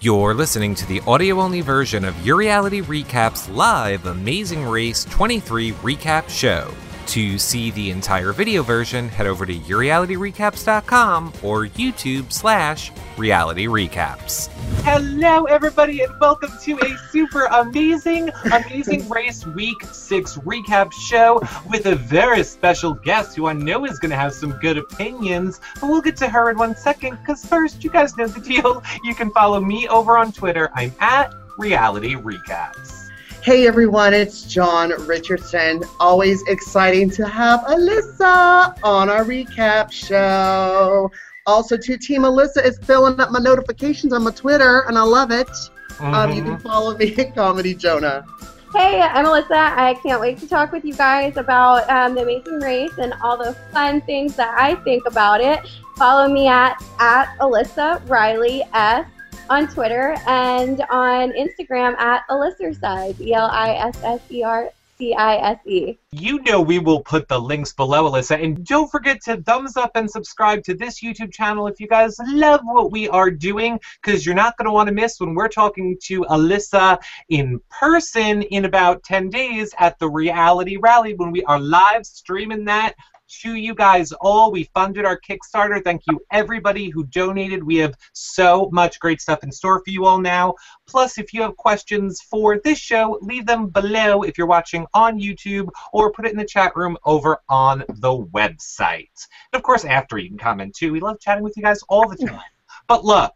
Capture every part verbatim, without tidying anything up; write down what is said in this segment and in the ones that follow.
You're listening to the audio-only version of Your Reality Recap's live Amazing Race twenty-three recap show. To see the entire video version, head over to your reality recaps dot com or YouTube slash reality recaps. Hello, everybody, and welcome to a super amazing, amazing race week six recap show with a very special guest who I know is going to have some good opinions, but we'll get to her in one second, because first, you guys know the deal. You can follow me over on Twitter. I'm at Reality Recaps. Hey everyone, it's John Richardson. Always exciting to have Alyssa on our recap show. Also, too, Team Alyssa is filling up my notifications on my Twitter, and I love it. Mm-hmm. um, you can follow me at Comedy Jonah. Hey, I'm Alyssa. I can't wait to talk with you guys about um, the Amazing Race and all the fun things that I think about it. Follow me at, at Alyssa Riley S. on Twitter and on Instagram at Elissercise, E L I S S E R C I S E. You know we will put the links below, Alyssa, and don't forget to thumbs up and subscribe to this YouTube channel if you guys love what we are doing, because you're not going to want to miss when we're talking to Alyssa in person in about ten days at the Reality Rally when we are live streaming that to you guys all. We funded our Kickstarter. Thank you everybody who donated. We have so much great stuff in store for you all now. Plus, if you have questions for this show, leave them below if you're watching on YouTube, or put it in the chat room over on the website. And of course, after you can comment too. We love chatting with you guys all the time. But look,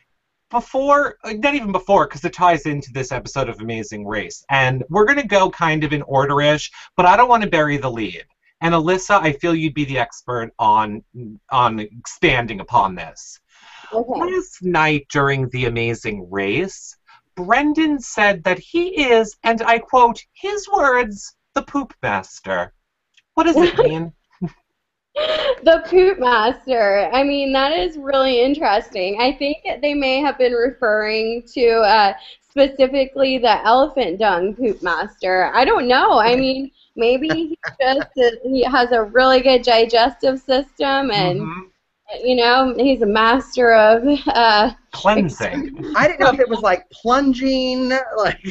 before, not even before, because it ties into this episode of Amazing Race, and we're going to go kind of in order-ish, but I don't want to bury the lead. And Alyssa, I feel you'd be the expert on on expanding upon this. Okay. Last night during the Amazing Race, Brendan said that he is, and I quote his words, the poop master. What does it mean? The poop master. I mean, that is really interesting. I think they may have been referring to uh, specifically the elephant dung poop master. I don't know. I mean, maybe he just he has a really good digestive system, and mm-hmm. you know, he's a master of uh, cleansing. I didn't know if it was like plunging, like.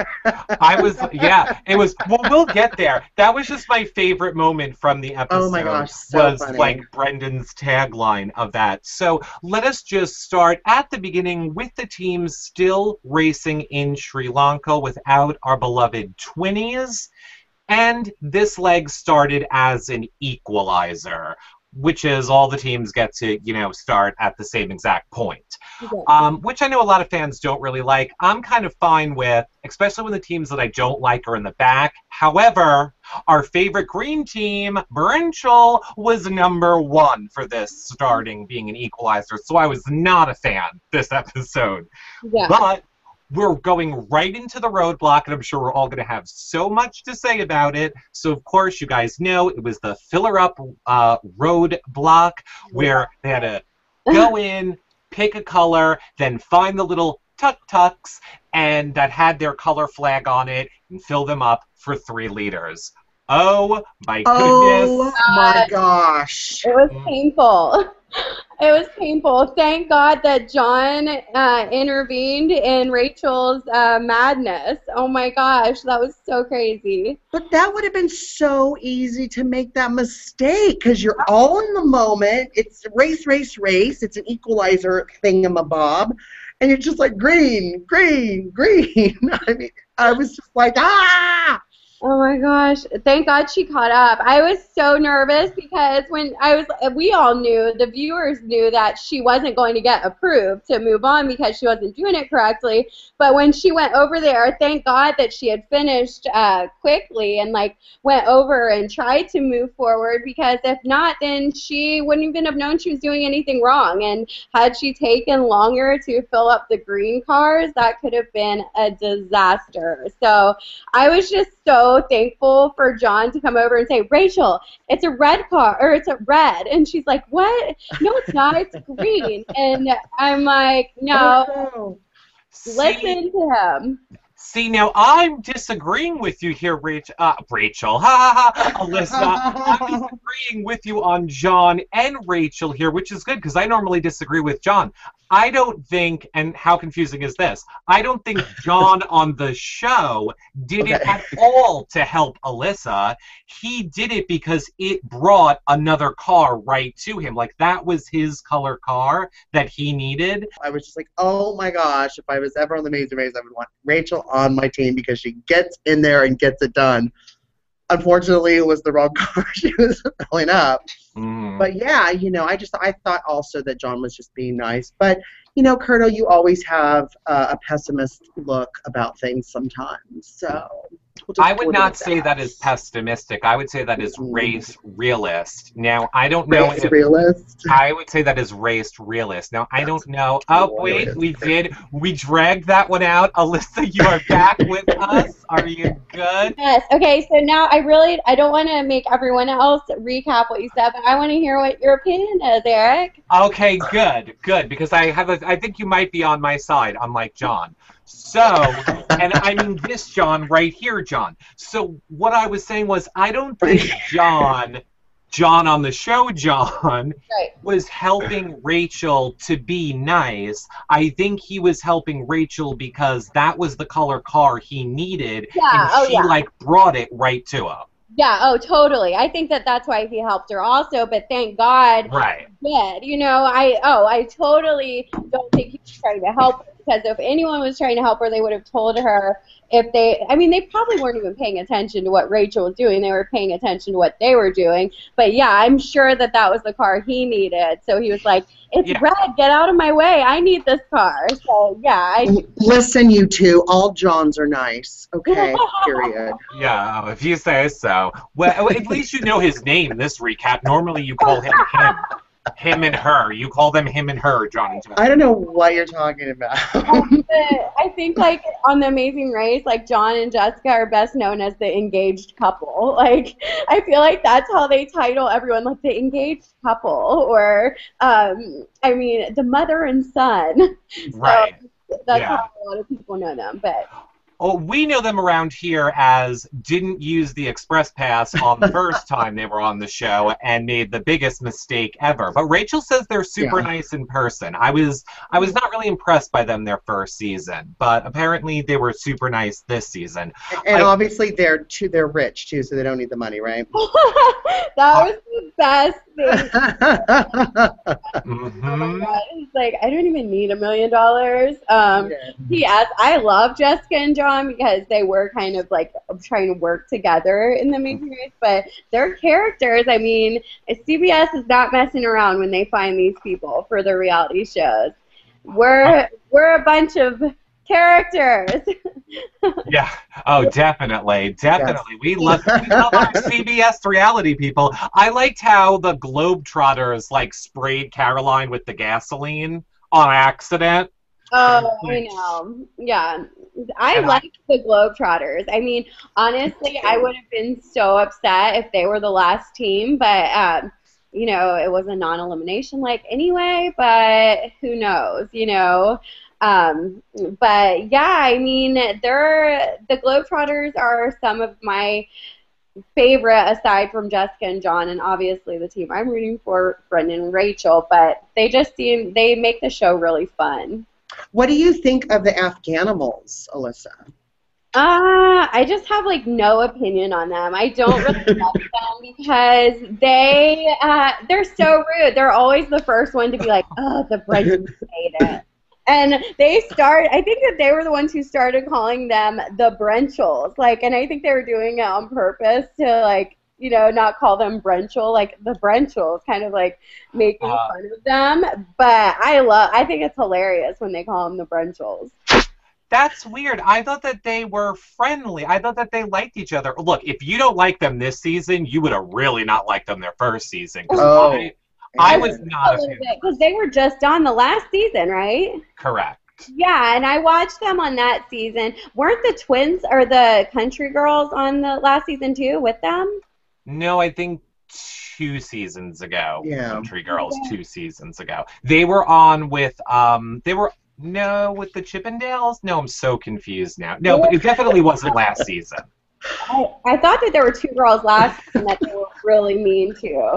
I was, yeah, it was. Well, we'll get there. That was just my favorite moment from the episode. Oh my gosh, so was funny. Like Brendan's tagline of that. So let us just start at the beginning with the team still racing in Sri Lanka without our beloved twinnies. And this leg started as an equalizer, which is all the teams get to, you know, start at the same exact point, okay. um, which I know a lot of fans don't really like. I'm kind of fine with, especially when the teams that I don't like are in the back. However, our favorite green team, Brinchel, was number one for this starting being an equalizer, so I was not a fan this episode. Yeah. But we're going right into the roadblock, and I'm sure we're all going to have so much to say about it. So, of course, you guys know it was the filler-up uh, roadblock where they had to go in, pick a color, then find the little tuk-tuks, and that had their color flag on it, and fill them up for three liters. Oh, my goodness. Oh, my gosh. It was painful. It was painful. Thank God that John uh, intervened in Rachel's uh, madness. Oh my gosh, that was so crazy. But that would have been so easy to make that mistake, because you're all in the moment. It's race, race, race. It's an equalizer thingamabob. And you're just like, green, green, green. I mean, I was just like, ah! Oh my gosh, thank God she caught up. I was so nervous because when I was, we all knew, the viewers knew that she wasn't going to get approved to move on because she wasn't doing it correctly. But when she went over there, thank God that she had finished uh, quickly and like went over and tried to move forward, because if not, then she wouldn't even have known she was doing anything wrong. And had she taken longer to fill up the green cars, that could have been a disaster. So I was just so thankful for John to come over and say, Rachel, it's a red car, or it's a red. And she's like, what? No, it's not. It's green. And I'm like, no, See, listen to him. See, now I'm disagreeing with you here, Rachel. Uh, Rachel, ha ha ha, Alyssa. I'm disagreeing with you on John and Rachel here, which is good because I normally disagree with John. I don't think, and how confusing is this? I don't think John on the show did Okay. it at all to help Alyssa. He did it because it brought another car right to him. Like, that was his color car that he needed. I was just like, oh my gosh, if I was ever on the Amazing Race, I would want Rachel on my team because she gets in there and gets it done. Unfortunately, it was the wrong car she was filling up. Mm. But yeah, you know, I just I thought also that John was just being nice. But you know, Curto, you always have uh, a pessimist look about things sometimes. So we'll just I would leave it not at say that is pessimistic. I would say that is Mhm. race realist. Now, I don't know Race if realist. I would say that is race realist. Now, I don't know. Oh, wait, we did. We dragged that one out. Alyssa, you are back with us. Are you good? Yes. Okay. So now I really I don't want to make everyone else recap what you said, but I want to hear what your opinion is, Eric. Okay, good, good, because I have a, I think you might be on my side, unlike John. So, and I mean this John right here, John. So what I was saying was, I don't think John, John on the show, John, Right. was helping Rachel to be nice. I think he was helping Rachel because that was the color car he needed, Yeah, and oh, she yeah. like brought it right to him. Yeah. Oh, totally. I think that that's why he helped her also. But thank God Right. he did. You know, I oh, I totally don't think he was trying to help her because if anyone was trying to help her, they would have told her. If they, I mean, they probably weren't even paying attention to what Rachel was doing. They were paying attention to what they were doing. But yeah, I'm sure that that was the car he needed. So he was like, "It's Yeah. red. Get out of my way. I need this car." So yeah, I. L- Listen, you two, all Johns are nice. Okay, period. Yeah, oh, if you say so. Well, at least you know his name. This recap. Normally, you call him him, him and her. You call them him and her, John and John. I don't know what you're talking about. But I think like on The Amazing Race, like John and Jessica are best known as the engaged couple. Like I feel like that's how they title everyone, like the engaged couple, or um, I mean the mother and son. Right. So that's Yeah. how a lot of people know them. But Oh, we know them around here as didn't use the express pass on the first time they were on the show and made the biggest mistake ever. But Rachel says they're super Yeah. nice in person. I was I was not really impressed by them their first season, but apparently they were super nice this season. And I- obviously they're too, they're rich too, so they don't need the money, right? that was the best thing. Oh Mhm. my God. He's like, I don't even need a million dollars. Um, P S I love Jessica and John because they were kind of like trying to work together in The Amazing Race, but their characters, I mean, C B S is not messing around when they find these people for their reality shows. We're we're a bunch of characters. Yeah. Oh, definitely, definitely. We love we love our C B S reality people. I liked how the Globetrotters like sprayed Caroline with the gasoline on accident. Oh, I know. Yeah. I And I- like the Globetrotters. I mean, honestly, I would have been so upset if they were the last team, but, um, you know, it was a non-elimination like anyway, but who knows, you know. Um, but, yeah, I mean, they're, the Globetrotters are some of my favorite aside from Jessica and John, and obviously the team I'm rooting for, Brendan and Rachel, but they just seem, they make the show really fun. What do you think of the Afghanimals, Alyssa? Uh, I just have like no opinion on them. I don't really love them because they uh, they're so rude. They're always the first one to be like, "Oh, the Brendan made it," and they start. I think that they were the ones who started calling them the Brenchels. Like, and I think they were doing it on purpose to like, you know, not call them Brenchel, like the Brenchels, kind of like making Uh, fun of them. But I love. I think it's hilarious when they call them the Brenchels. That's weird. I thought that they were friendly. I thought that they liked each other. Look, if you don't like them this season, you would have really not liked them their first season. 'Cause Oh. I, I was And- not A a little fan. bit, because they were just on the last season, right? Correct. Yeah, and I watched them on that season. Weren't the twins or the country girls on the last season too with them? No, I think two seasons ago. Yeah. Country Girls, two seasons ago. They were on with, um, they were No, with the Chippendales? No, I'm so confused now. No, but it definitely wasn't last season. I, I thought that there were two girls last season that they were really mean to.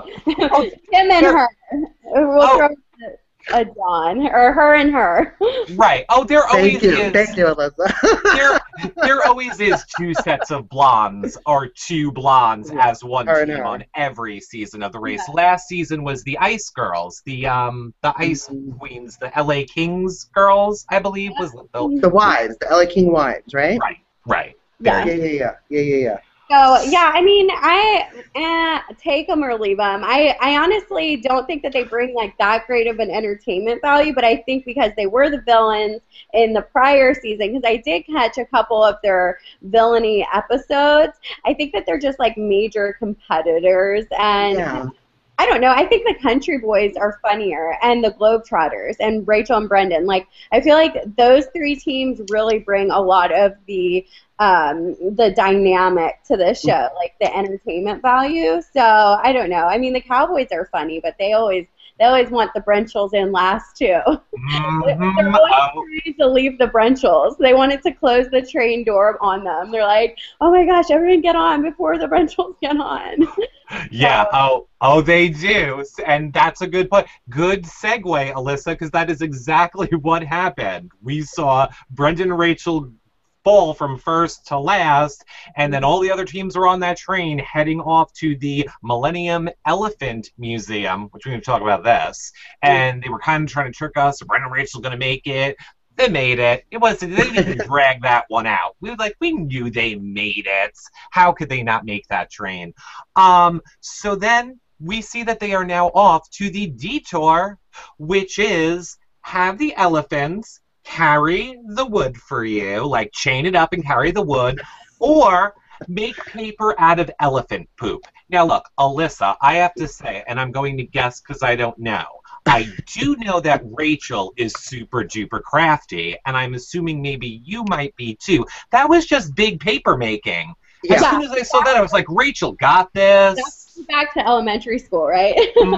Him and her. We'll Oh. throw a Dawn, or her and her. Right. Oh, there always Thank you. is. Thank you, Alyssa. There, there always is two sets of blondes or two blondes Yeah. as one Her and team her. on every season of the race. Yeah. Last season was the Ice Girls, the um the Ice Mhm. Queens, the L A Kings girls, I believe was the The wives, the L A King wives, right? right, right. Yeah. Yeah, yeah, yeah, yeah, yeah, yeah. So, yeah, I mean, I eh, take them or leave them. I, I honestly don't think that they bring, like, that great of an entertainment value, but I think because they were the villains in the prior season, because I did catch a couple of their villainy episodes, I think that they're just, like, major competitors, and Yeah. I don't know. I think the Country Boys are funnier, and the Globetrotters, and Rachel and Brendan. Like, I feel like those three teams really bring a lot of the um, the dynamic to the show, like the entertainment value. So I don't know. I mean, the Cowboys are funny, but they always they always want the Brenchels in last too. Mhm. They're always Oh, trying to leave the Brenchels. They wanted to close the train door on them. They're like, oh my gosh, everyone get on before the Brenchels get on. yeah. Oh, oh, they do, and that's a good point. Good segue, Alyssa, because that is exactly what happened. We saw Brendan and Rachel fall from first to last, and then all the other teams were on that train heading off to the Millennium Elephant Museum, which we're going to talk about this, and they were kind of trying to trick us. Brendan and Rachel going to make it. They made it. It wasn't. They didn't even drag that one out. We were like, we knew they made it. How could they not make that train? Um. So then we see that they are now off to the detour, which is have the elephants carry the wood for you, like chain it up and carry the wood, or make paper out of elephant poop. Now look, Alyssa, I have to say, and I'm going to guess because I don't know, I do know that Rachel is super duper crafty, and I'm assuming maybe you might be too. That was just big paper making. As Yeah. soon as I saw that, I was like, Rachel got this. That's back to elementary school, right?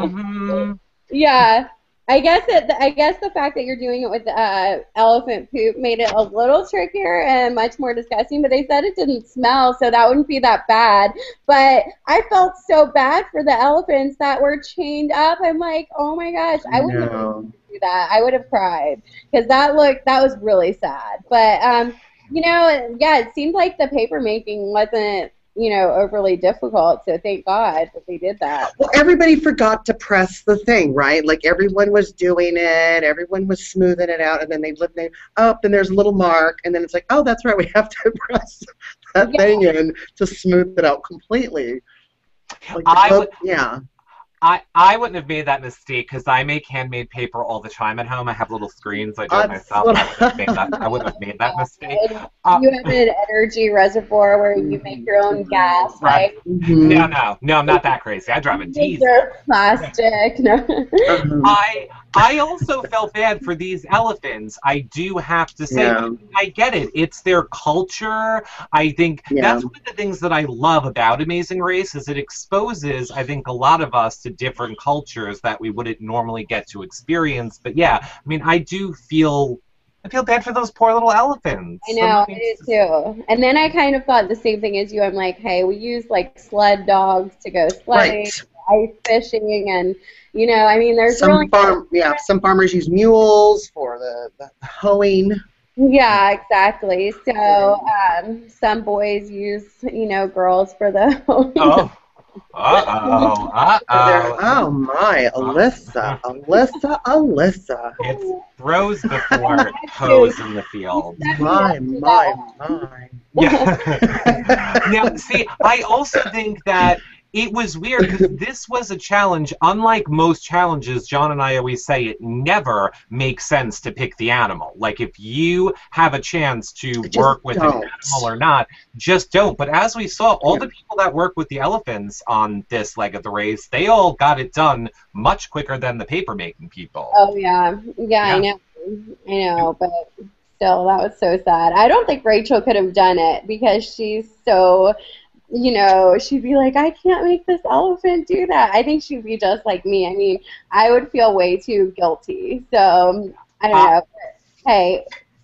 Mhm. Yeah. I guess it, I guess the fact that you're doing it with uh, elephant poop made it a little trickier and much more disgusting, but they said it didn't smell, so that wouldn't be that bad. But I felt so bad for the elephants that were chained up. I'm like, oh my gosh, I wouldn't have No. do that. I would have cried because that looked that was really sad. But um, you know, yeah, it seemed like the paper making wasn't, you know, overly difficult. So thank God that they did that. Well, everybody forgot to press the thing, right? Like everyone was doing it, everyone was smoothing it out, and then they look, they oh, then there's a little mark, and then it's like, oh, that's right, we have to press that Yeah. thing in to smooth it out completely. Like, I the- would- yeah. I, I wouldn't have made that mistake because I make handmade paper all the time at home. I have little screens I do it That's myself. what I wouldn't have made that, I wouldn't have made that mistake. And Uh, you have an energy reservoir where you make your own gas, right? Mhm. No, no, no, I'm not that crazy. I drive a These diesel. are plastic. No. Mhm. I I also felt bad for these elephants. I do have to say, Yeah. I get it. It's their culture. I think Yeah. that's one of the things that I love about Amazing Race is it exposes, I think, a lot of us to different cultures that we wouldn't normally get to experience. But yeah, I mean, I do feel I feel bad for those poor little elephants. I know, I do too. And then I kind of thought the same thing as you. I'm like, hey, we use like sled dogs to go sledding, Right. ice fishing, and you know, I mean, there's Some really farm, yeah, some farmers use mules for the, the hoeing. yeah, exactly. So um, some boys use, you know, girls for the Oh. Uh-oh. They're- Uh-oh. Oh my, Alyssa, Alyssa, Alyssa. It's throws before toes in the field. My, my, my. Yeah. Now, see, I also think that it was weird because this was a challenge. Unlike most challenges, John and I always say it never makes sense to pick the animal. Like, if you have a chance to Just work with don't. an animal or not, just don't. But as we saw, all the people that work with the elephants on this leg of the race, they all got it done much quicker than the paper-making people. Oh yeah, yeah, I Yeah. know, I know, but still, that was so sad. I don't think Rachel could have done it because she's so, you know, she'd be like, I can't make this elephant do that. I think she'd be just like me. I mean, I would feel way too guilty. So I don't Uh, know. Hey.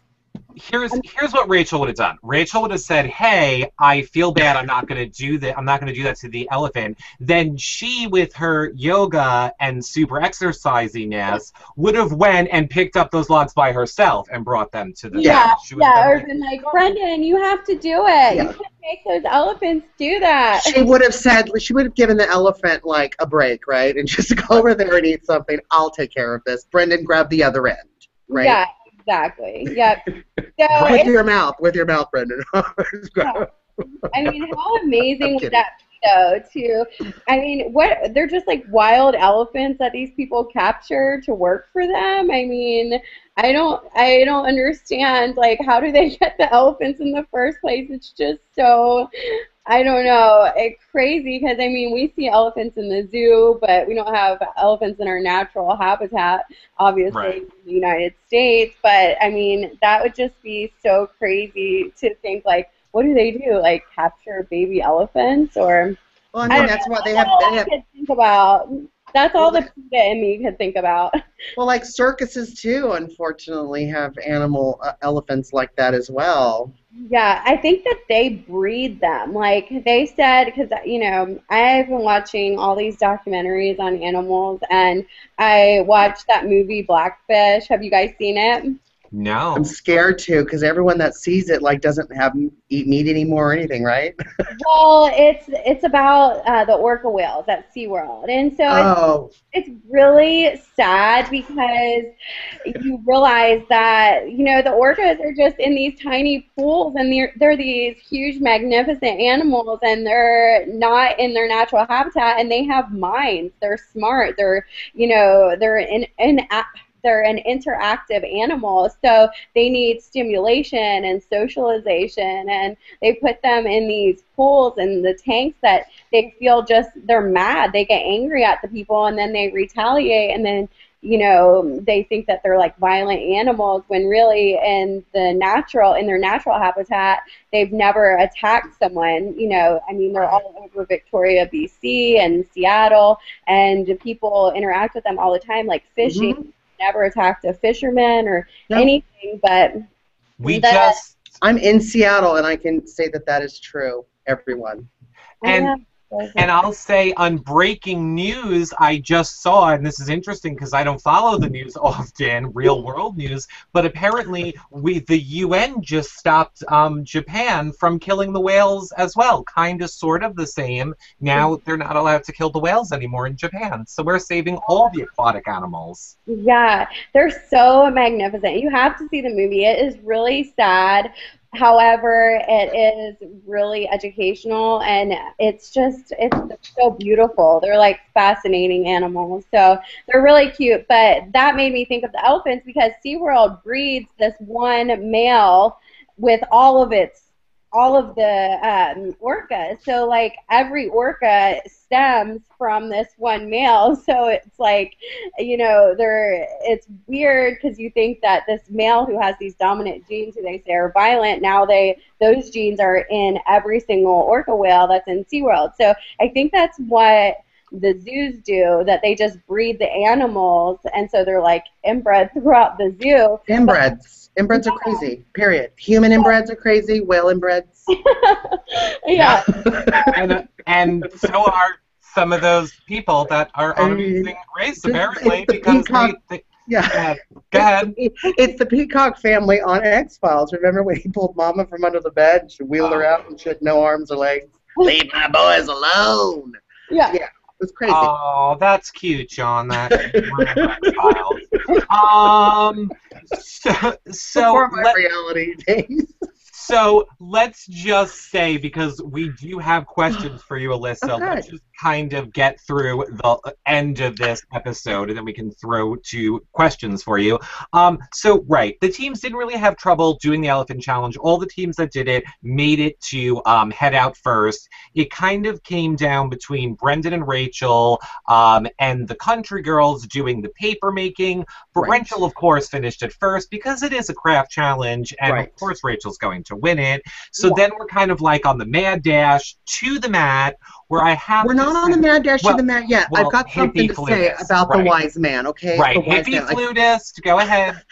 Here's here's what Rachel would have done. Rachel would have said, "Hey, I feel bad. I'm not going to do that. I'm not going to do that to the elephant." Then she, with her yoga and super exercisiness, would have went and picked up those logs by herself and brought them to the Yeah, she would yeah, have or been been like, Brendan, you have to do it. Yeah. You can't make those elephants do that. She would have said, she would have given the elephant like a break, right? And just go over there and eat something. I'll take care of this. Brendan, grab the other end, right? Yeah, exactly. Yep. So With it's, your mouth, with your mouth, Brendan. yeah. I mean, how amazing I'm would kidding. that be, though? To, I mean, what they're just like wild elephants that these people capture to work for them. I mean, I don't, I don't understand. Like, how do they get the elephants in the first place? It's just so, I don't know, it's crazy. Because I mean, we see elephants in the zoo, but we don't have elephants in our natural habitat, obviously, Right. in the United States. But I mean, that would just be so crazy to think like, what do they do? Like capture baby elephants, or Well, I I mean, don't that's know. what they That's have. all They I have could think about. That's all Well, the PETA in me could think about. well, like circuses too, unfortunately, have animal uh, elephants like that as well. Yeah, I think that they breed them. Like they said, because, you know, I've been watching all these documentaries on animals, and I watched that movie Blackfish. Have you guys seen it? No. I'm scared too, because everyone that sees it like doesn't have eat meat anymore or anything, right? Well, it's it's about uh, the orca whales at SeaWorld, and so it's Oh, it's really sad because you realize that, you know, the orcas are just in these tiny pools, and they're, they're these huge, magnificent animals, and they're not in their natural habitat, and they have minds. They're smart. They're, you know, they're in, in they're an interactive animal, so they need stimulation and socialization, and they put them in these pools and the tanks that they feel just, they're mad. They get angry at the people, and then they retaliate, and then, you know, they think that they're like violent animals, when really in the natural, in their natural habitat, they've never attacked someone. You know, I mean, they're all over Victoria, B C and Seattle, and people interact with them all the time, like fishing. Mhm. Never attacked a fisherman or No. anything, but We the- just I'm in Seattle, and I can say that that is true. Everyone. and And I'll say on breaking news, I just saw, and this is interesting because I don't follow the news often, real world news, but apparently we, the U N just stopped um, Japan from killing the whales as well. Kind of, sort of the same. Now they're not allowed to kill the whales anymore in Japan. So we're saving all the aquatic animals. yeah, they're so magnificent. You have to see the movie. It is really sad. However, it is really educational, and it's just, it's so beautiful. They're like fascinating animals. So they're really cute. But that made me think of the elephants, because SeaWorld breeds this one male with all of its, all of the um, orcas. So like every orca stems from this one male. So it's like, you know, they're, it's weird because you think that this male who has these dominant genes, who they say are violent, now they, those genes are in every single orca whale that's in SeaWorld. So I think that's what the zoos do, that they just breed the animals, and so they're like inbred throughout the zoo. Inbreds. Inbreds are crazy, period. Human inbreds are crazy, whale inbreds. Yeah. and, uh, and so are some of those people that are I on mean, Amazing Race, it's- apparently, it's the because they, peacock- they, Yeah. go ahead. Go ahead. It's the Peacock family on X-Files. Remember when he pulled Mama from under the bed and she wheeled her Oh. out and she had no arms or legs? Leave my boys alone. Yeah. Yeah. It was crazy. Oh, that's cute, John. That um, so, so Before my let, reality days. so let's just say, because we do have questions for you, Alyssa. Okay. Let's just kind of get through the end of this episode, and then we can throw to questions for you. Um, so right, the teams didn't really have trouble doing the elephant challenge. All the teams that did it made it to um, head out first. It kind of came down between Brendan and Rachel, um, and the country girls doing the paper making. But Right. Rachel, of course, finished it first because it is a craft challenge, and Right. of course Rachel's going to win it. So Yeah. then we're kind of like on the mad dash to the mat, where I have We're to not on say- the mad dash well, to the mat yet. well, I've got something hippie to say flutist, about right. the wise man, okay? Right, The wise hippie man. Like, flutist, go ahead.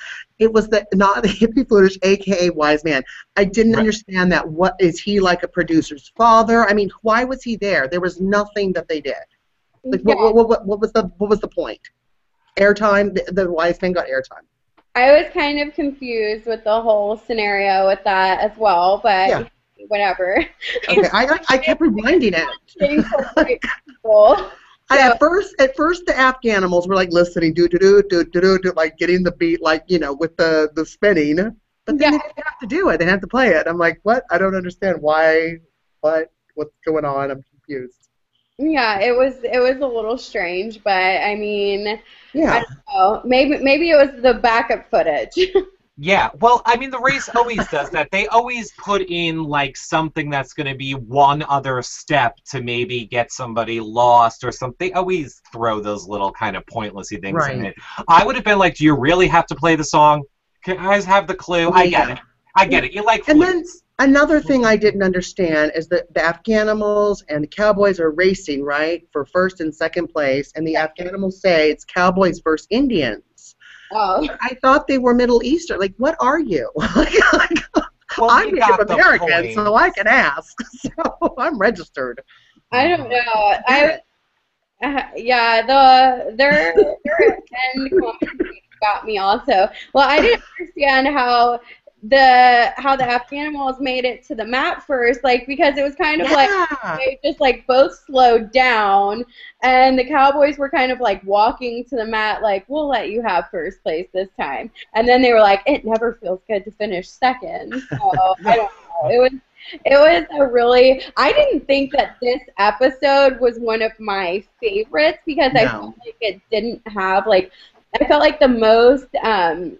it was the not the hippie footage, aka Wise Man. I didn't Right. understand that. What is he like a producer's father? I mean, why was he there? There was nothing that they did. Like, Yeah. what, what, what, what was the what was the point? Airtime. The, the Wise Man got airtime. I was kind of confused with the whole scenario with that as well, but Yeah. whatever. Okay, I I kept reminding it. Getting so many people. I, So- at first, at first, the Afghanimals were like listening, do do do do do do, do like getting the beat, like you know, with the the spinning. But then Yeah. they didn't have to do it; they didn't have to play it. I'm like, what? I don't understand why. What? What's going on? I'm confused. Yeah, it was it was a little strange, but I mean, Yeah. I don't know. Maybe maybe it was the backup footage. Yeah, well, I mean, the race always does that. They always put in, like, something that's going to be one other step to maybe get somebody lost or something. They always throw those little kind of pointlessy things in Right. it. I would have been like, do you really have to play the song? Can I just have the clue? I get Yeah. it. I get it. You like And then flutes. another thing I didn't understand is that the Afghanimals and the Cowboys are racing, right, for first and second place, and the Afghanimals say it's Cowboys versus Indians. Oh, I thought they were Middle Eastern. Like, what are you? like, like, Well, I'm you got Native the American, point. so I can ask. So I'm registered. I don't know. I uh, yeah, the their their end comment got me also. Well, I didn't understand how the how the Afghanimals made it to the map first, like because it was kind of like Yeah. they just like both slowed down, and the Cowboys were kind of like walking to the mat, like we'll let you have first place this time, and then they were like, it never feels good to finish second. So I don't know. It was it was a really I didn't think that this episode was one of my favorites because I No. felt like it didn't have like I felt like the most um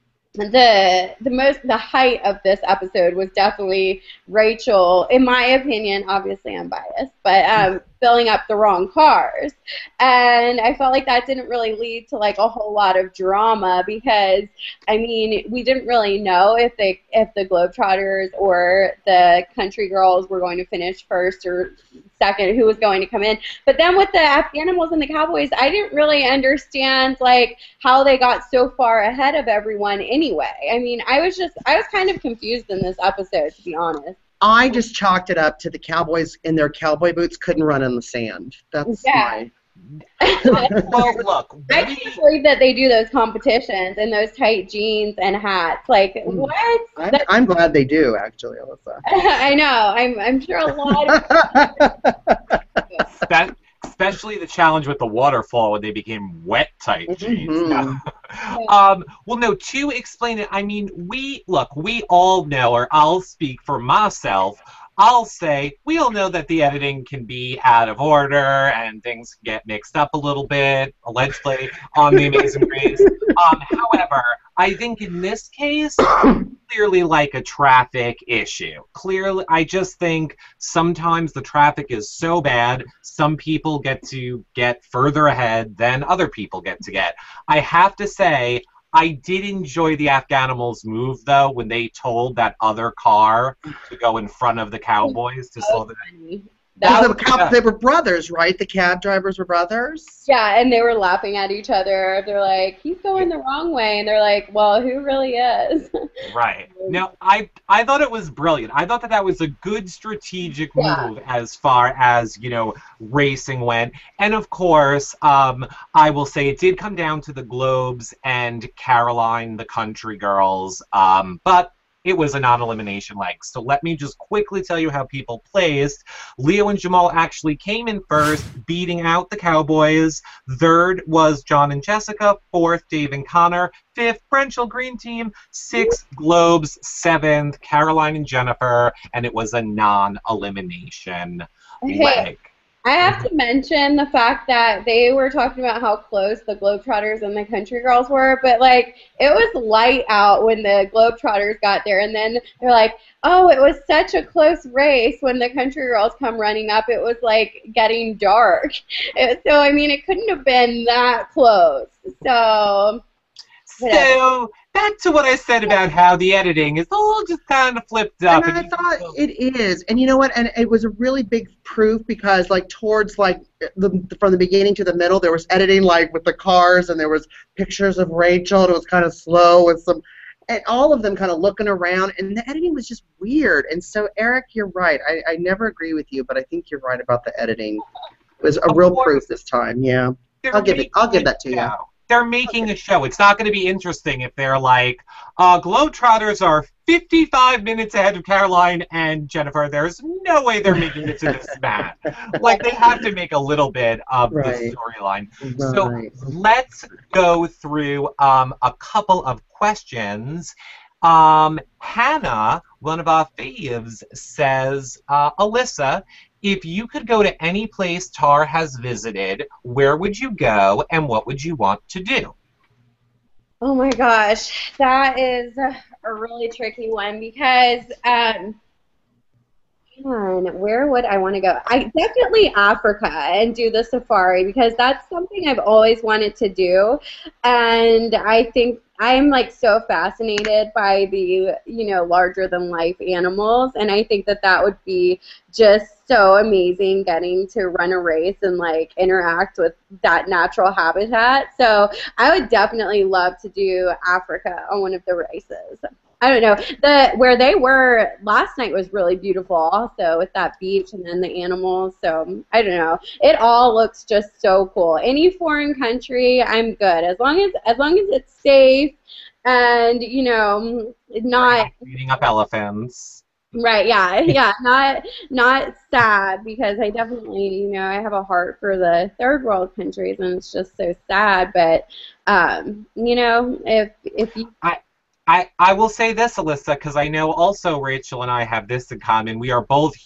the the most the height of this episode was definitely Rachel, in my opinion. Obviously I'm biased, but um filling up the wrong cars, and I felt like that didn't really lead to like a whole lot of drama because I mean we didn't really know if they if the Globetrotters or the Country Girls were going to finish first or second, who was going to come in. But then with the Afghanimals and the Cowboys, I didn't really understand like how they got so far ahead of everyone anyway. I mean, I was just I was kind of confused in this episode, to be honest. I just chalked it up to the Cowboys in their cowboy boots couldn't run in the sand. That's Yeah. my. Well, look. I we- can't believe that they do those competitions in those tight jeans and hats. Like, what? I'm, That- I'm glad they do, actually, Alyssa. I know. I'm I'm sure a lot of That, especially the challenge with the waterfall when they became wet tight jeans. Mhm. um, well, no, to explain it, I mean, we, look, we all know, or I'll speak for myself, I'll say, we all know that the editing can be out of order and things get mixed up a little bit, allegedly, on The Amazing Race. Um, however, I think in this case, clearly like a traffic issue. Clearly, I just think sometimes the traffic is so bad, some people get to get further ahead than other people get to get. I have to say, I did enjoy the Afghanimals move, though, when they told that other car to go in front of the Cowboys to slow them down. that Well, was, the cab, they were brothers, right? The cab drivers were brothers? yeah, and they were laughing at each other. They're like, he's going the wrong way, and they're like, well, who really is? Right. No, I I thought it was brilliant. I thought that that was a good strategic Yeah. move as far as, you know, racing went. And of course, um, I will say it did come down to the Globes and Caroline, the Country Girls, um, but it was a non-elimination leg. So let me just quickly tell you how people placed. Leo and Jamal actually came in first, beating out the Cowboys. Third was John and Jessica. Fourth, Dave and Connor. Fifth, Brenchel Green Team. Sixth, Globes. Seventh, Caroline and Jennifer. And it was a non-elimination Hey, leg. I have to mention the fact that they were talking about how close the Globetrotters and the Country Girls were, but like it was light out when the Globetrotters got there, and then they're like, oh, it was such a close race when the Country Girls come running up. It was like getting dark. It, so I mean, it couldn't have been that close. So So, back to what I said about how the editing is all just kind of flipped up. And I you- thought it is, and you know what? And it was a really big proof because, like, towards like the from the beginning to the middle, there was editing like with the cars, and there was pictures of Rachel. And it was kind of slow with some, and all of them kind of looking around, and the editing was just weird. And so, Eric, you're right. I, I never agree with you, but I think you're right about the editing. It was a Of real course. proof this time. Yeah, They're I'll give it. I'll give that to making a you. show. They're making a show. It's not going to be interesting if they're like, uh, Globetrotters are fifty-five minutes ahead of Caroline and Jennifer. There's no way they're making it to this match. Like, they have to make a little bit of Right. the storyline. Right. So let's go through um, a couple of questions. Um, Hannah, one of our faves, says, uh, Alyssa, if you could go to any place Tar has visited, where would you go and what would you want to do? Oh my gosh, that is a really tricky one because, um, man, where would I want to go? I definitely Africa and do the safari because that's something I've always wanted to do, and I think I'm like so fascinated by the, you know, larger than life animals, and I think that that would be just so amazing getting to run a race and like interact with that natural habitat. So I would definitely love to do Africa on one of the races. I don't know. The where they were last night was really beautiful also with that beach and then the animals. So I don't know. It all looks just so cool. Any foreign country, I'm good. As long as as long as it's safe and, you know, not Beating up elephants. right, yeah, yeah, not not sad because I definitely, you know, I have a heart for the third world countries and it's just so sad. But um, you know, if if you I, I, I will say this, Alyssa, because I know also Rachel and I have this in common. We are both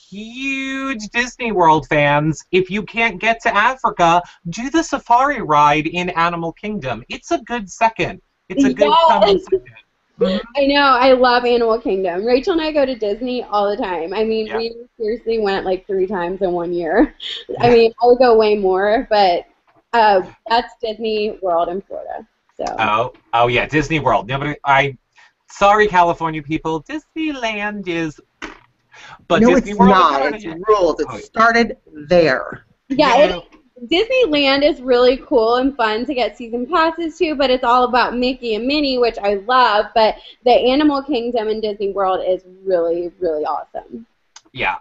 huge Disney World fans. If you can't get to Africa, do the safari ride in Animal Kingdom. It's a good second. It's a good Yes. coming second. Mhm. I know, I love Animal Kingdom. Rachel and I go to Disney all the time. I mean, Yeah. we seriously went like three times in one year. I mean, I would go way more, but uh, that's Disney World in Florida. So Oh, oh yeah, Disney World. Nobody, I, sorry, California people, Disneyland is, but no, Disney it's World not. is It's rules. It Oh, yeah. started there. yeah, You know, it, Disneyland is really cool and fun to get season passes to, but it's all about Mickey and Minnie, which I love. But the Animal Kingdom in Disney World is really, really awesome. Yeah,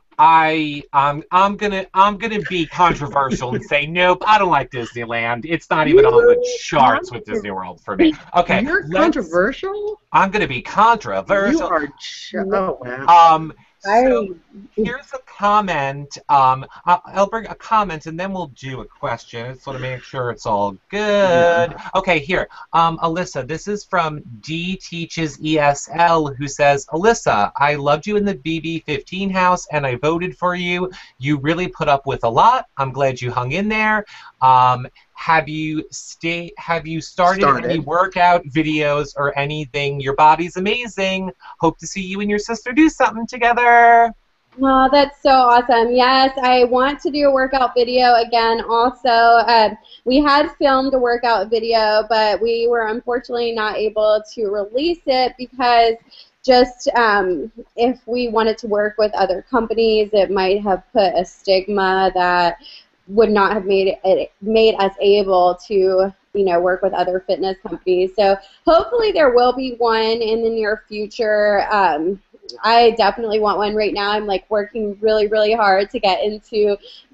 I um I'm gonna I'm gonna be controversial and say nope, I don't like Disneyland. It's not even on the charts with Disney World for me. Okay, You're let's- controversial? I'm gonna be You controversial. are. Ch- oh, wow. Um, so here's a comment. Um, I'll, I'll bring a comment and then we'll do a question. I just want to make sure it's all good. Okay, here. Um, Alyssa, this is from D Teaches E S L, who says, Alyssa, I loved you in the B B fifteen house and I voted for you. You really put up with a lot. I'm glad you hung in there. Um, have you stay? Have you started, Started. any workout videos or anything? Your body's amazing. Hope to see you and your sister do something together. Oh, that's so awesome. Yes, I want to do a workout video again also. Uh, we had filmed a workout video, but we were unfortunately not able to release it because just um, if we wanted to work with other companies, it might have put a stigma that would not have made it made us able to, you know, work with other fitness companies. So hopefully there will be one in the near future. Um, I definitely want one right now. I'm like working really, really hard to get into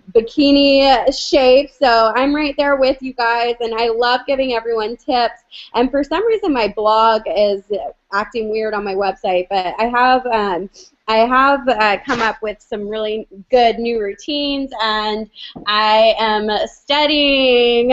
bikini shape, so I'm right there with you guys, and I love giving everyone tips. And for some reason my blog is acting weird on my website, but I have um, I have uh, come up with some really good new routines, and I am studying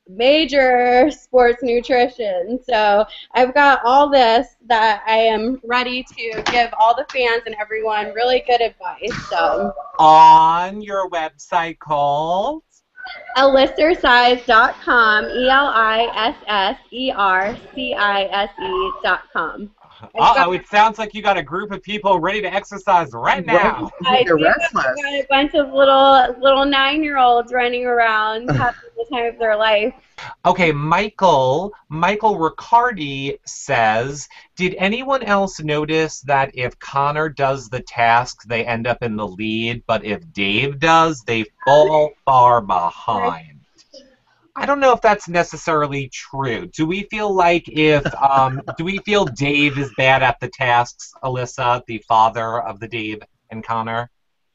major sports nutrition. So I've got all this that I am ready to give all the fans and everyone really good advice. So On your website called? Elissercise dot com, E L I S S E R C I S E dot com. Uh-oh, it sounds like you got a group of people ready to exercise right now. I They're do. restless. I've got a bunch of little little nine-year-olds running around having the time of their life. Okay, Michael, Michael Riccardi says, did anyone else notice that if Connor does the task, they end up in the lead, but if Dave does, they fall far behind? I don't know if that's necessarily true. Do we feel like if, um, do we feel Dave is bad at the tasks, Alyssa, the father of the Dave and Connor?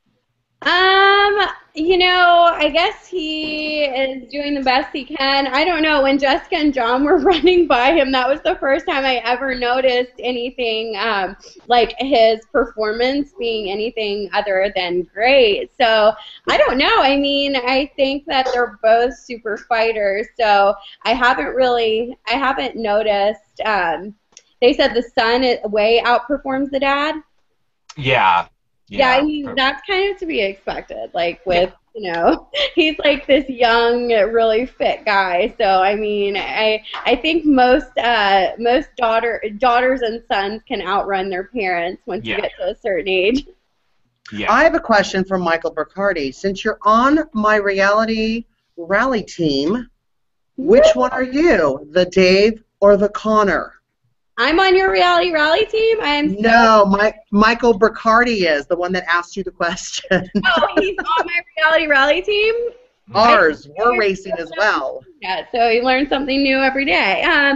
Um, you know, I guess he is doing the best he can. I don't know. When Jessica and John were running by him, that was the first time I ever noticed anything, um, like his performance being anything other than great. So, I don't know. I mean, I think that they're both super fighters. So, I haven't really, I haven't noticed. Um, they said the son way outperforms the dad. Yeah. Yeah, I mean, that's kind of to be expected, like, with, you know, he's, like, this young, really fit guy, so, I mean, I I think most uh, most daughter daughters and sons can outrun their parents once Yeah. you get to a certain age. Yeah. I have a question from Michael Bercardi. Since you're on my reality rally team, which one are you, the Dave or the Connor? I'm on your reality rally team? I am so No, my, Michael Bercardi is the one that asked you the question. Oh, he's on my reality rally team? Ours, we're racing as well. Yeah, so you learn something new every day. Um,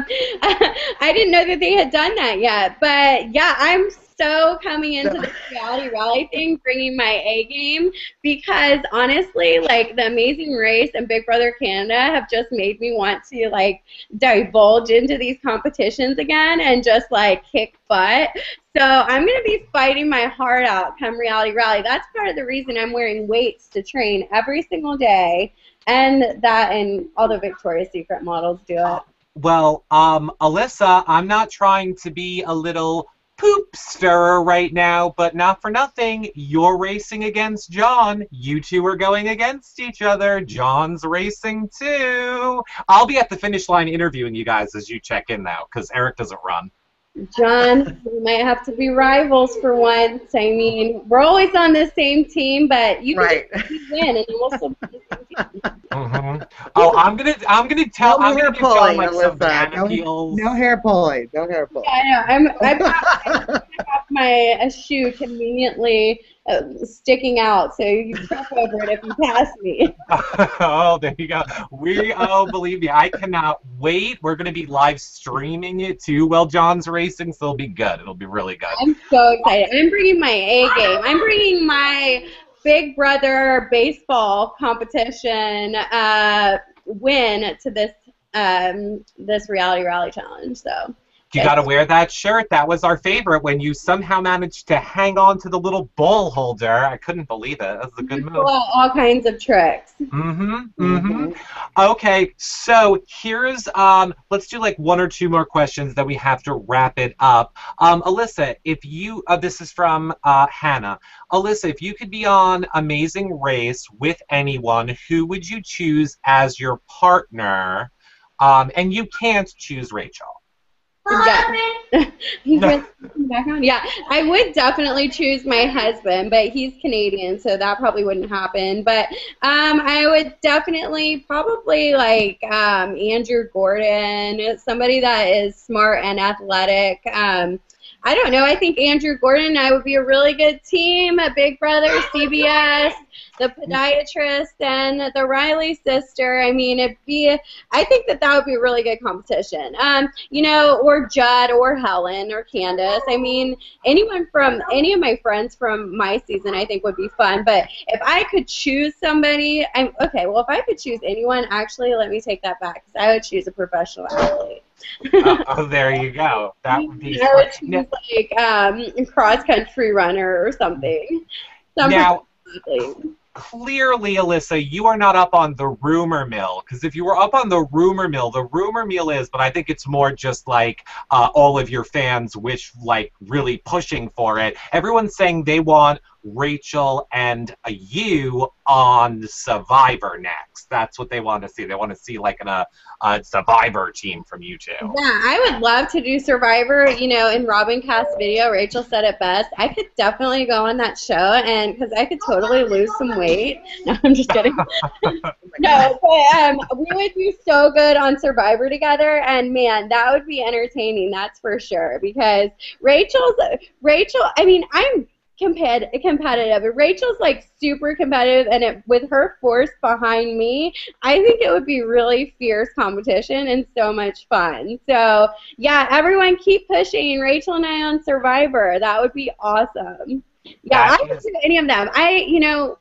I didn't know that they had done that yet, but yeah, I'm so coming into this reality rally thing, bringing my A game, because honestly, like, the Amazing Race and Big Brother Canada have just made me want to, like, divulge into these competitions again and just, like, kick butt. So I'm going to be fighting my heart out come reality rally. That's part of the reason I'm wearing weights to train every single day, and that and all the Victoria's Secret models do it. Well, um, Alyssa, I'm not trying to be a little poop stirrer right now, but not for nothing, you're racing against John. You two are going against each other. John's racing too. I'll be at the finish line interviewing you guys as you check in now, because Eric doesn't run. John, we might have to be rivals for once. I mean, we're always on the same team, but you Right. can just win, and then we'll still be on the same team. Mm-hmm. Oh, I'm gonna, I'm gonna tell, No I'm hair gonna give John pulling, like some Alyssa. banana No, peels. no hair pulling. No hair pulling. Yeah, I know. I'm, I've got, I've got my a shoe conveniently uh, sticking out, so you trip over it if you pass me. Oh, there you go. We, oh, believe me, I cannot wait. We're going to be live streaming it too while John's racing, so it'll be good. It'll be really good. I'm so excited. I'm bringing my A game. I'm bringing my Big Brother baseball competition uh, win to this um, this reality rally challenge. So. You got to wear that shirt. That was our favorite when you somehow managed to hang on to the little bowl holder. I couldn't believe it. That was a good move. Well, all kinds of tricks. Mm-hmm. Mm-hmm. Okay, so here's um. Let's do like one or two more questions, then we have to wrap it up. Um, Alyssa, if you uh, this is from uh, Hannah. Alyssa, if you could be on Amazing Race with anyone, who would you choose as your partner? Um, and you can't choose Rachel. Yeah. He's really in the background. Yeah, I would definitely choose my husband, but he's Canadian, so that probably wouldn't happen. But um, I would definitely probably like um, Andrew Gordon, somebody that is smart and athletic. Um, I don't know. I think Andrew Gordon and I would be a really good team at Big Brother, C B S, the podiatrist, and the Riley sister. I mean, it'd be. I think that that would be a really good competition. Um, you know, or Judd, or Helen, or Candace. I mean, anyone from any of my friends from my season, I think would be fun. But if I could choose somebody, I'm okay. Well, if I could choose anyone, actually, let me take that back, because I would choose a professional athlete. oh, oh, there you go. That would be. I would choose like um, cross country runner or something. Some Now, athlete. Clearly, Alyssa, you are not up on the rumor mill, because if you were up on the rumor mill, the rumor mill is, but I think it's more just like uh, all of your fans wish, like, really pushing for it. Everyone's saying they want Rachel and uh, you on Survivor next. That's what they want to see. They want to see like an, a, a Survivor team from you two. Yeah, I would love to do Survivor. You know, in Robin Cast's video, Rachel said it best. I could definitely go on that show, and because I could totally lose some weight. No, I'm just kidding. No, but um, we would do so good on Survivor together, and man, that would be entertaining. That's for sure. Because Rachel's Rachel. I mean, I'm. compet- competitive. Rachel's like super competitive, and it, with her force behind me, I think it would be really fierce competition and so much fun. So yeah, everyone keep pushing Rachel and I on Survivor. That would be awesome. Yeah, That I would is- do any of them. I, you know,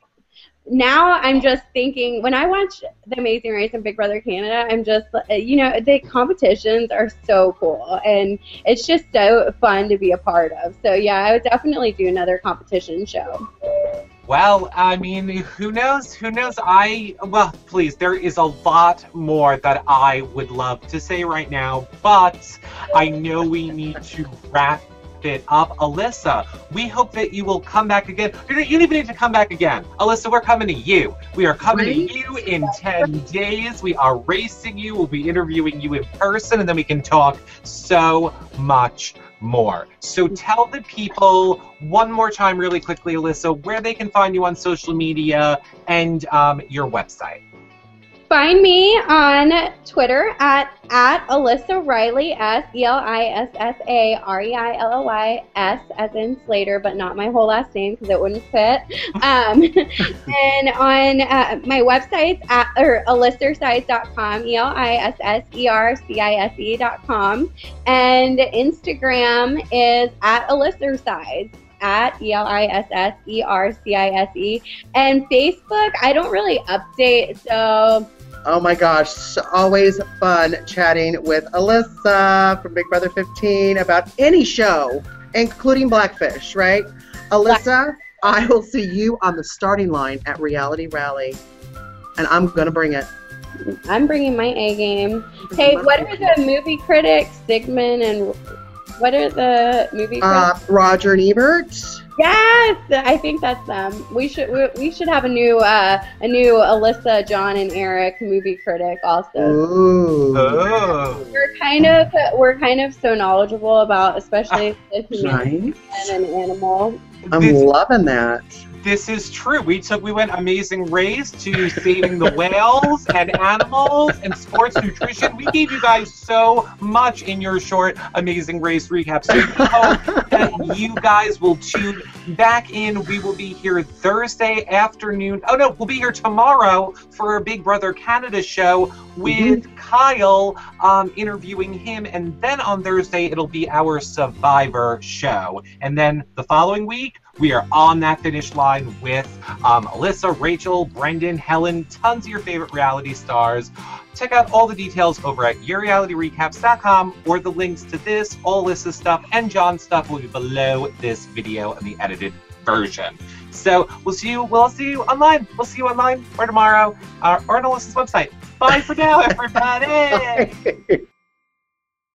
now I'm just thinking, when I watch The Amazing Race and Big Brother Canada, I'm just, you know, the competitions are so cool, and it's just so fun to be a part of. So, yeah, I would definitely do another competition show. Well, I mean, who knows? Who knows? I, well, please, there is a lot more that I would love to say right now, but I know we need to wrap it up. Alyssa, we hope that you will come back again. You don't even need to come back again. Alyssa, we're coming to you. We are coming Right? to you in ten days. We are racing you. We'll be interviewing you in person, and then we can talk so much more. So tell the people one more time really quickly, Alyssa, where they can find you on social media and um, your website. Find me on Twitter at, at Alyssa Riley, S E L I S S A R E I L L Y, S as in Slater, but not my whole last name because it wouldn't fit. Um, and on uh, my website's at, or Elissercize dot com, E L I S S E R C I S E dot com. And Instagram is at Elissercize, at E L I S S E R C I S E. And Facebook, I don't really update, so... Oh my gosh, so always fun chatting with Alyssa from Big Brother fifteen about any show, including Blackfish, right? Alyssa, I will see you on the starting line at Reality Rally, and I'm going to bring it. I'm bringing my A game. Hey, what are the movie critics, Sigmund, and what are the movie critics? Uh, Roger and Ebert. Yes, I think that's them. We should we, we should have a new uh, a new Alyssa, John, and Eric movie critic also. Ooh. Oh. We're kind of we're kind of so knowledgeable about, especially the human Nice. and animal. I'm This- loving that. This is true. We took we went Amazing Race to saving the whales and animals and sports nutrition. We gave you guys so much in your short Amazing Race recap. So we hope that you guys will tune back in. We will be here Thursday afternoon. Oh no, we'll be here tomorrow for our Big Brother Canada show with mm-hmm. Kyle, um, interviewing him, and then on Thursday it'll be our Survivor show. And then the following week, we are on that finish line with um, Alyssa, Rachel, Brendan, Helen, tons of your favorite reality stars. Check out all the details over at your reality recaps dot com, or the links to this, all Alyssa's stuff, and John's stuff will be below this video in the edited version. So we'll see you. We'll see you online. We'll see you online or tomorrow, uh, or on Alyssa's website. Bye for now, everybody.